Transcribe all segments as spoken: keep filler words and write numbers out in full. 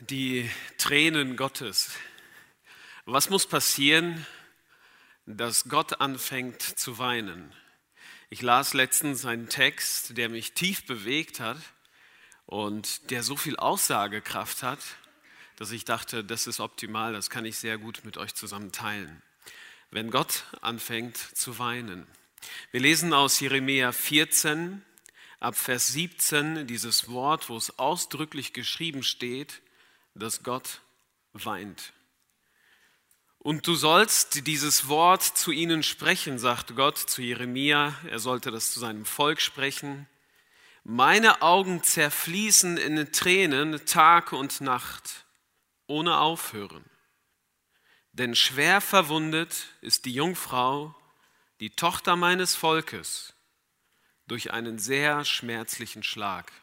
Die Tränen Gottes. Was muss passieren, dass Gott anfängt zu weinen? Ich las letztens einen Text, der mich tief bewegt hat und der so viel Aussagekraft hat, dass ich dachte, das ist optimal, das kann ich sehr gut mit euch zusammen teilen. Wenn Gott anfängt zu weinen. Wir lesen aus Jeremia vierzehn, ab Vers siebzehn, dieses Wort, wo es ausdrücklich geschrieben steht, dass Gott weint. Und du sollst dieses Wort zu ihnen sprechen, sagt Gott zu Jeremia. Er sollte das zu seinem Volk sprechen. Meine Augen zerfließen in Tränen Tag und Nacht, ohne Aufhören. Denn schwer verwundet ist die Jungfrau, die Tochter meines Volkes, durch einen sehr schmerzlichen Schlag.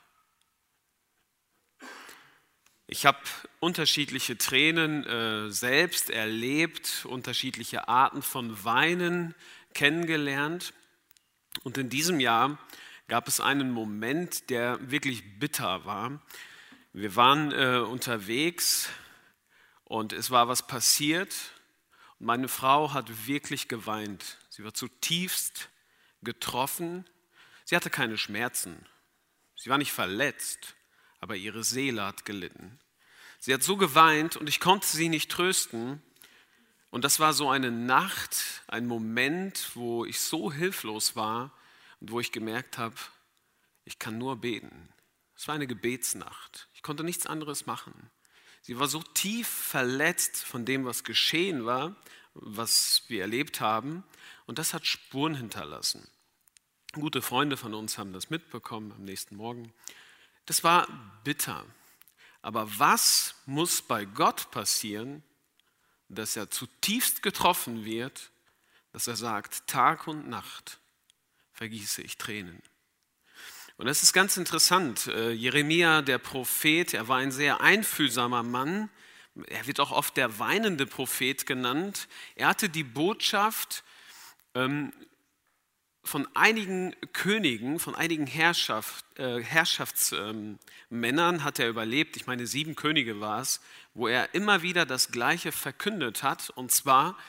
Ich habe unterschiedliche Tränen äh, selbst erlebt, unterschiedliche Arten von Weinen kennengelernt. Und in diesem Jahr gab es einen Moment, der wirklich bitter war. Wir waren äh, unterwegs und es war was passiert. Und meine Frau hat wirklich geweint. Sie war zutiefst getroffen. Sie hatte keine Schmerzen. Sie war nicht verletzt. Aber ihre Seele hat gelitten. Sie hat so geweint und ich konnte sie nicht trösten. Und das war so eine Nacht, ein Moment, wo ich so hilflos war und wo ich gemerkt habe, ich kann nur beten. Es war eine Gebetsnacht. Ich konnte nichts anderes machen. Sie war so tief verletzt von dem, was geschehen war, was wir erlebt haben. Und das hat Spuren hinterlassen. Gute Freunde von uns haben das mitbekommen am nächsten Morgen. Das war bitter. Aber was muss bei Gott passieren, dass er zutiefst getroffen wird, dass er sagt, Tag und Nacht vergieße ich Tränen. Und das ist ganz interessant. Jeremia, der Prophet, er war ein sehr einfühlsamer Mann. Er wird auch oft der weinende Prophet genannt. Er hatte die Botschaft, ähm, von einigen Königen, von einigen Herrschaft, äh, Herrschaftsmännern ähm, hat er überlebt. Ich meine, sieben Könige war es, wo er immer wieder das Gleiche verkündet hat. Und zwar,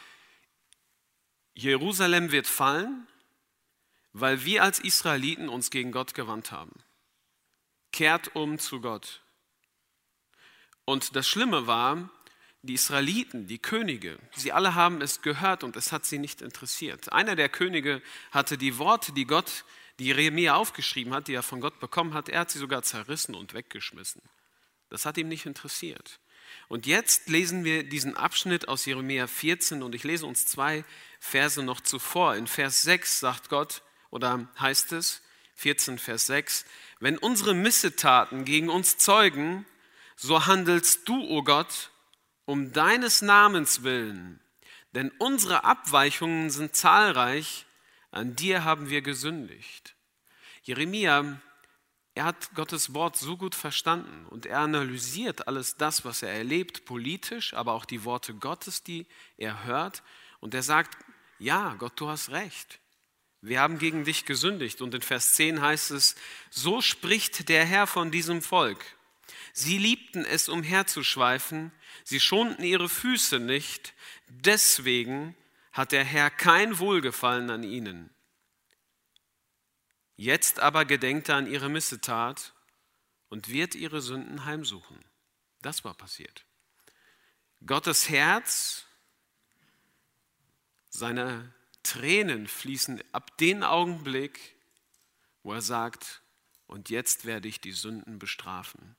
Jerusalem wird fallen, weil wir als Israeliten uns gegen Gott gewandt haben. Kehrt um zu Gott. Und das Schlimme war, die Israeliten, die Könige, sie alle haben es gehört und es hat sie nicht interessiert. Einer der Könige hatte die Worte, die Gott, die Jeremia aufgeschrieben hat, die er von Gott bekommen hat, er hat sie sogar zerrissen und weggeschmissen. Das hat ihm nicht interessiert. Und jetzt lesen wir diesen Abschnitt aus Jeremia vierzehn und ich lese uns zwei Verse noch zuvor. In Vers sechs sagt Gott, oder heißt es, vierzehn Vers sechs, wenn unsere Missetaten gegen uns zeugen, so handelst du, o Gott, um deines Namens willen, denn unsere Abweichungen sind zahlreich, an dir haben wir gesündigt. Jeremia, er hat Gottes Wort so gut verstanden und er analysiert alles das, was er erlebt, politisch, aber auch die Worte Gottes, die er hört. Und er sagt, ja, Gott, du hast recht. Wir haben gegen dich gesündigt. Und in Vers zehn heißt es, so spricht der Herr von diesem Volk. Sie liebten es, umherzuschweifen, sie schonten ihre Füße nicht, deswegen hat der Herr kein Wohlgefallen an ihnen. Jetzt aber gedenkt er an ihre Missetat und wird ihre Sünden heimsuchen. Das war passiert. Gottes Herz, seine Tränen fließen ab dem Augenblick, wo er sagt, und jetzt werde ich die Sünden bestrafen.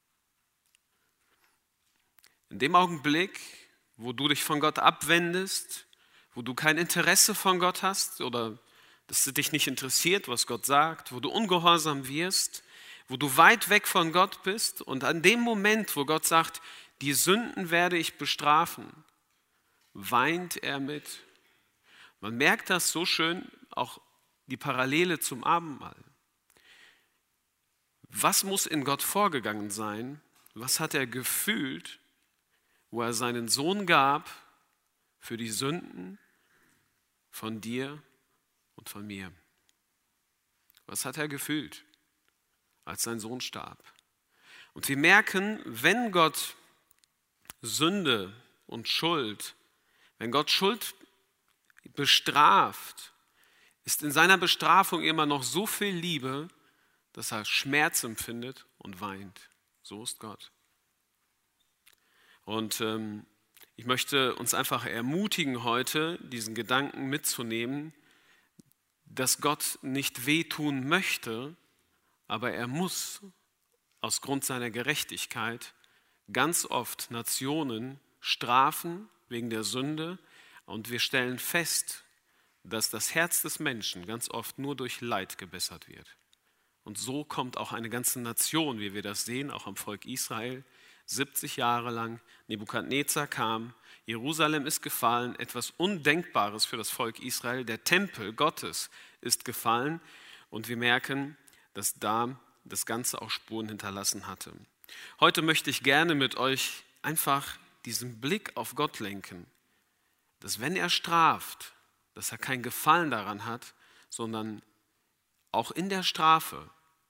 In dem Augenblick, wo du dich von Gott abwendest, wo du kein Interesse von Gott hast oder dass es dich nicht interessiert, was Gott sagt, wo du ungehorsam wirst, wo du weit weg von Gott bist und an dem Moment, wo Gott sagt, die Sünden werde ich bestrafen, weint er mit. Man merkt das so schön, auch die Parallele zum Abendmahl. Was muss in Gott vorgegangen sein? Was hat er gefühlt, wo er seinen Sohn gab für die Sünden von dir und von mir? Was hat er gefühlt, als sein Sohn starb? Und wir merken, wenn Gott Sünde und Schuld, wenn Gott Schuld bestraft, ist in seiner Bestrafung immer noch so viel Liebe, dass er Schmerz empfindet und weint. So ist Gott. Und ähm, ich möchte uns einfach ermutigen, heute diesen Gedanken mitzunehmen, dass Gott nicht wehtun möchte, aber er muss aus Grund seiner Gerechtigkeit ganz oft Nationen strafen wegen der Sünde. Und wir stellen fest, dass das Herz des Menschen ganz oft nur durch Leid gebessert wird. Und so kommt auch eine ganze Nation, wie wir das sehen, auch am Volk Israel, siebzig Jahre lang. Nebukadnezar kam, Jerusalem ist gefallen, etwas Undenkbares für das Volk Israel. Der Tempel Gottes ist gefallen und wir merken, dass da das Ganze auch Spuren hinterlassen hatte. Heute möchte ich gerne mit euch einfach diesen Blick auf Gott lenken, dass wenn er straft, dass er kein Gefallen daran hat, sondern auch in der Strafe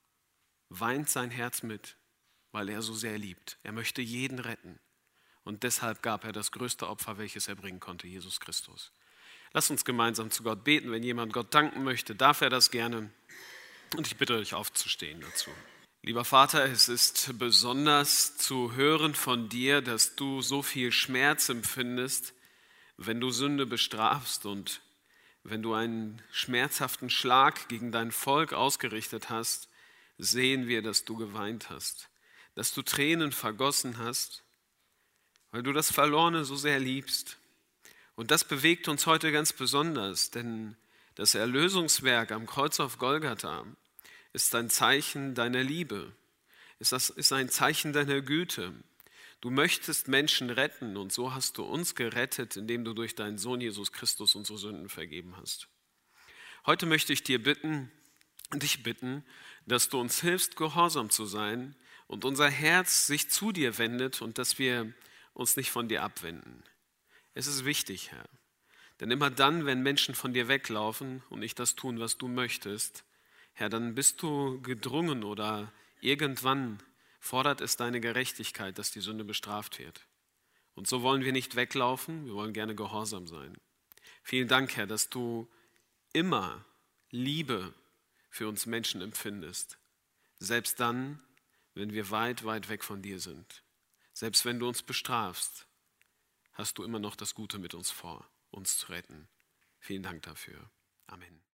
weint sein Herz mit, weil er so sehr liebt. Er möchte jeden retten. Und deshalb gab er das größte Opfer, welches er bringen konnte, Jesus Christus. Lasst uns gemeinsam zu Gott beten. Wenn jemand Gott danken möchte, darf er das gerne. Und ich bitte euch aufzustehen dazu. Lieber Vater, es ist besonders zu hören von dir, dass du so viel Schmerz empfindest, wenn du Sünde bestrafst und wenn du einen schmerzhaften Schlag gegen dein Volk ausgerichtet hast, sehen wir, dass du geweint hast, dass du Tränen vergossen hast, weil du das Verlorene so sehr liebst. Und das bewegt uns heute ganz besonders, denn das Erlösungswerk am Kreuz auf Golgatha ist ein Zeichen deiner Liebe, ist ein Zeichen deiner Güte. Du möchtest Menschen retten und so hast du uns gerettet, indem du durch deinen Sohn Jesus Christus unsere Sünden vergeben hast. Heute möchte ich dir bitten, dich bitten, dass du uns hilfst, gehorsam zu sein und unser Herz sich zu dir wendet und dass wir uns nicht von dir abwenden. Es ist wichtig, Herr, denn immer dann, wenn Menschen von dir weglaufen und nicht das tun, was du möchtest, Herr, dann bist du gedrungen oder irgendwann fordert es deine Gerechtigkeit, dass die Sünde bestraft wird. Und so wollen wir nicht weglaufen, wir wollen gerne gehorsam sein. Vielen Dank, Herr, dass du immer Liebe für uns Menschen empfindest. Selbst dann, wenn wir weit, weit weg von dir sind. Selbst wenn du uns bestrafst, hast du immer noch das Gute mit uns vor, uns zu retten. Vielen Dank dafür. Amen.